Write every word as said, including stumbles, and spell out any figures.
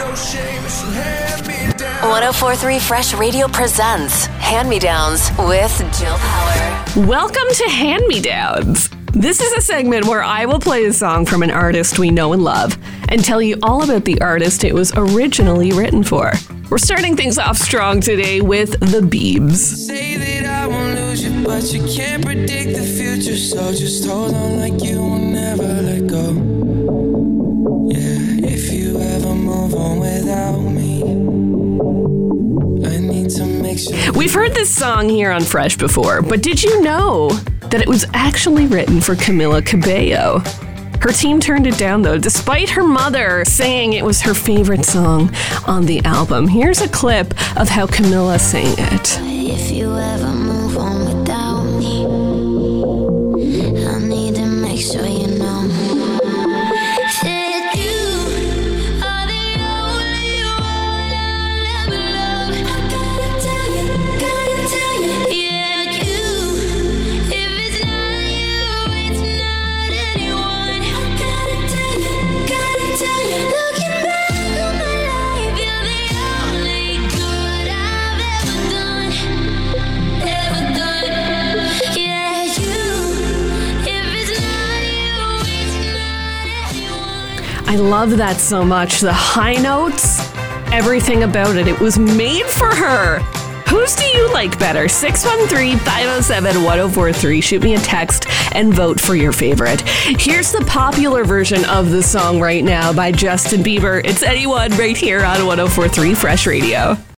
one oh four point three Fresh Radio presents Hand-Me-Downs with Jill Power. Welcome to Hand-Me-Downs. This is a segment where I will play a song from an artist we know and love and tell you all about the artist it was originally written for. We're starting things off strong today with the Biebs. Say that I won't lose you, but you can't predict the future, so just hold on like you will never let go. Yeah, if you ever move on without me, I need to make sure. We've heard this song here on Fresh before, but did you know that it was actually written for Camila Cabello? Her team turned it down, though, despite her mother saying it was her favorite song on the album. Here's a clip of how Camila sang it. If you ever move on without me, I need to make sure you know that you are the only one I'll ever love. I gotta tell you, gotta tell you, yeah, you. If it's not you, it's not anyone. I gotta tell you, gotta tell you. Looking back on my life, you're the only good I've ever done, ever done. Yeah, you. If it's not you, it's not anyone. I love that so much. The high notes, everything about it. It was made for her. Whose do you like better? six one three, five oh seven, one oh four three. Shoot me a text and vote for your favorite. Here's the popular version of the song right now by Justin Bieber. It's Anyone right here on one oh four three Fresh Radio.